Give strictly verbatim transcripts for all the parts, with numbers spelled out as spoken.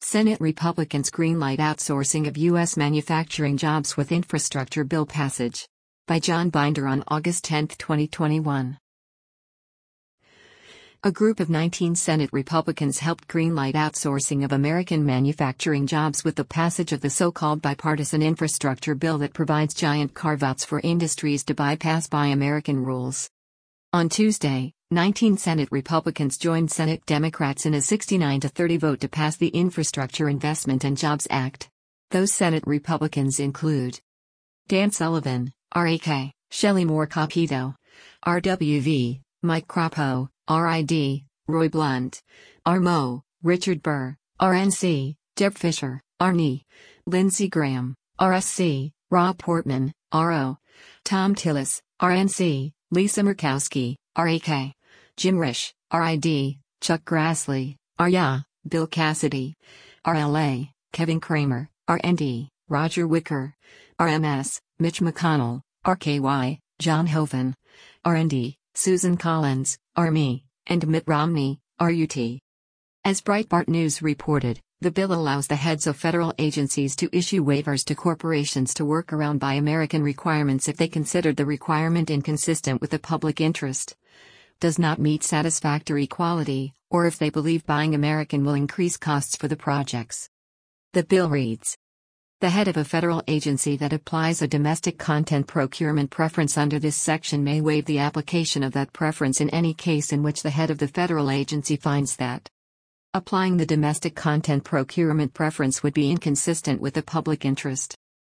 Senate Republicans greenlight outsourcing of U S manufacturing jobs with infrastructure bill passage. By John Binder on August tenth, twenty twenty-one. A group of nineteen Senate Republicans helped greenlight outsourcing of American manufacturing jobs with the passage of the so-called bipartisan infrastructure bill that provides giant carve-outs for industries to bypass Buy American rules. On Tuesday, nineteen Senate Republicans joined Senate Democrats in a sixty-nine to thirty vote to pass the Infrastructure Investment and Jobs Act. Those Senate Republicans include Dan Sullivan, R A K, Shelley Moore Capito, R W V, Mike Crapo, R I D, Roy Blunt, R M O, Richard Burr, R N C, Deb Fischer, R N E, Lindsey Graham, R S C, Rob Portman, R O, Tom Tillis, R N C, Lisa Murkowski, R A K, Jim Risch, R I D, Chuck Grassley, R Y A, Bill Cassidy, R L A, Kevin Kramer, R N D, Roger Wicker, R M S, Mitch McConnell, R K Y, John Hoeven, R N D, Susan Collins, R M E, and Mitt Romney, R U T. As Breitbart News reported, the bill allows the heads of federal agencies to issue waivers to corporations to work around Buy American requirements if they consider the requirement inconsistent with the public interest, does not meet satisfactory quality, or if they believe buying American will increase costs for the projects. The bill reads: the head of a federal agency that applies a domestic content procurement preference under this section may waive the application of that preference in any case in which the head of the federal agency finds that applying the domestic content procurement preference would be inconsistent with the public interest.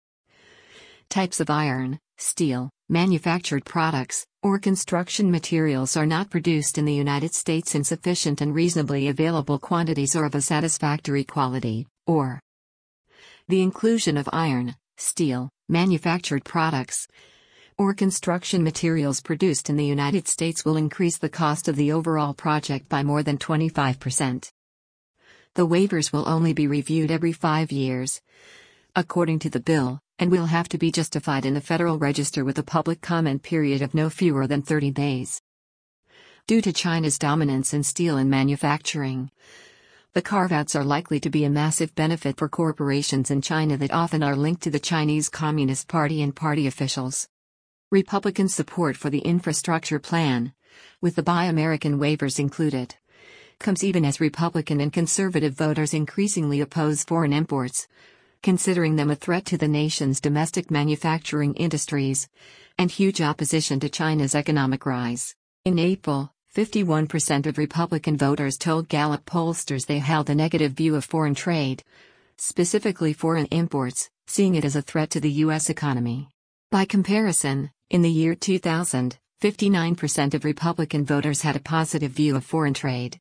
Types of iron, steel, manufactured products, or construction materials are not produced in the United States in sufficient and reasonably available quantities or of a satisfactory quality, or the inclusion of iron, steel, manufactured products, or construction materials produced in the United States will increase the cost of the overall project by more than twenty-five percent. The waivers will only be reviewed every five years, according to the bill, and will have to be justified in the Federal Register with a public comment period of no fewer than thirty days. Due to China's dominance in steel and manufacturing, the carve-outs are likely to be a massive benefit for corporations in China that often are linked to the Chinese Communist Party and party officials. Republican support for the infrastructure plan, with the Buy American waivers included, comes even as Republican and conservative voters increasingly oppose foreign imports, considering them a threat to the nation's domestic manufacturing industries, and huge opposition to China's economic rise. In April, fifty-one percent of Republican voters told Gallup pollsters they held a negative view of foreign trade, specifically foreign imports, seeing it as a threat to the U S economy. By comparison, in the year two thousand, fifty-nine percent of Republican voters had a positive view of foreign trade.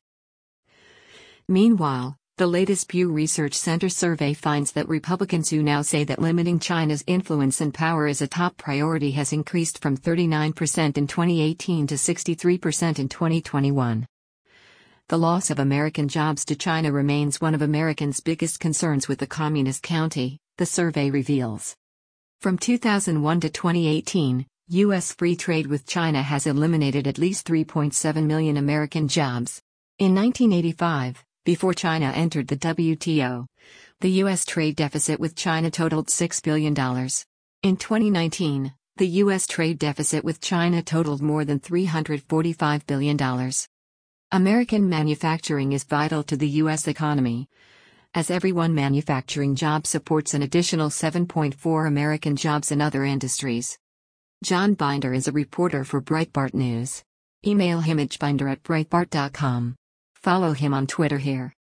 Meanwhile, the latest Pew Research Center survey finds that Republicans who now say that limiting China's influence and power is a top priority has increased from thirty-nine percent in twenty eighteen to sixty-three percent in twenty twenty-one. The loss of American jobs to China remains one of Americans' biggest concerns with the Communist County, the survey reveals. From two thousand one to twenty eighteen, U S free trade with China has eliminated at least three point seven million American jobs. In nineteen eighty-five, before China entered the W T O, the U S trade deficit with China totaled six billion dollars. In twenty nineteen, the U S trade deficit with China totaled more than three hundred forty-five billion dollars. American manufacturing is vital to the U S economy, as every one manufacturing job supports an additional seven point four American jobs in other industries. John Binder is a reporter for Breitbart News. Email him at binder at breitbart dot com. Follow him on Twitter here.